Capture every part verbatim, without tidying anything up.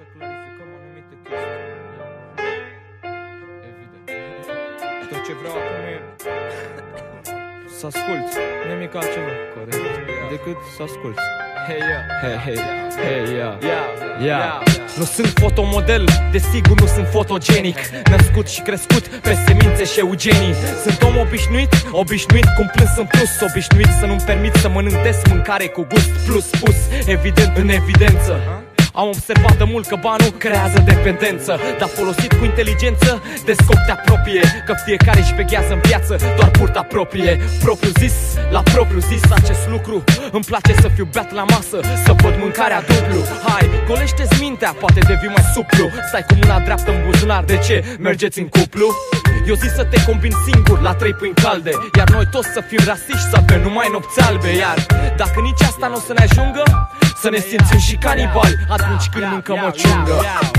să clarificăm anumite chestii. Evident. Tot ce vreau acum e să asculți, nimic altceva decât să asculți. Hey, yeah. Hey, hey, hey, yeah. Yeah. Yeah. Nu sunt fotomodel, desigur nu sunt fotogenic. Născut și crescut pe semințe și eugenii. Sunt om obișnuit, obișnuit cum plâns în plus. Obișnuit să nu-mi permit să mănânc des mâncare cu gust plus pus, evident în evidență. Am observat de mult că banul creează dependență, dar folosit cu inteligență de scop te apropie. Că fiecare își veghează în viață doar purta proprie. Propriu zis, la propriu zis acest lucru. Îmi place să fiu beat la masă, să văd mâncarea dublu. Hai, golește-ți mintea, poate devii mai suplu. Stai cu mâna dreaptă în buzunar, de ce? Mergeți în cuplu? Eu zic să te combini singur la trei pâini calde, iar noi toți să fim rasiști, să avem numai nopți albe. Iar dacă nici asta nu o să ne ajungă, să ne simțim și canibali atunci când mâncăm o ciungă.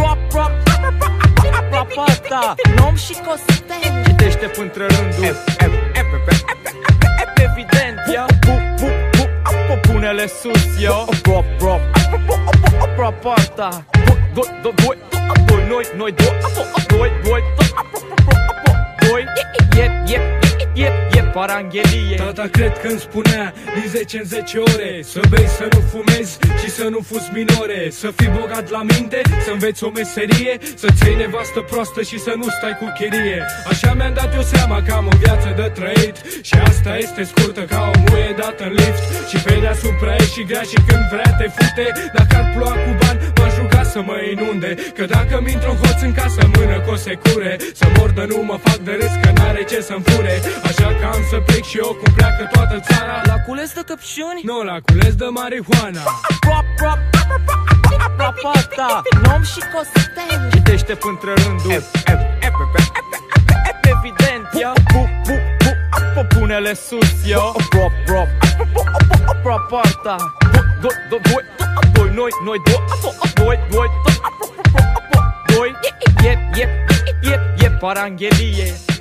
Rapata, nom și costel, citește pântre rânduri, evident, ia pune-le sus, yo. Rapata, doi, noi, noi, doi, doi, doi, doi, yep, yep, yep, yep, paranghelie. Tata cred că-mi spunea din zece în zece ore să bei, să nu fumezi și să nu fuzi minore. Să fii bogat la minte, să înveți o meserie, să-ți iei nevastă proastă și să nu stai cu chirie. Așa mi-am dat eu seama că am o viață de trăit și asta este scurtă ca o muie dată în lift. Și pe deasupra e și grea și când vrea te fute. Dacă ar ploua cu bani, m-aș ruga să mă inunde. Că dacă mi intr-o hoț în casă, mână că o secure. Să mor de nu mă fac de râs că n-are ce să-mi fure. Așa că am să plec și eu cum pleacă toată țara. La cules de căpșuni? Nu, la cules de marihuana. Rapata, nom și costel, citește pântre rânduri, evident, ia. Pune-le sus, yo. Rapata, doi, noi, noi, doi, doi, doi, yep, yep, yep, yep, paranghelie.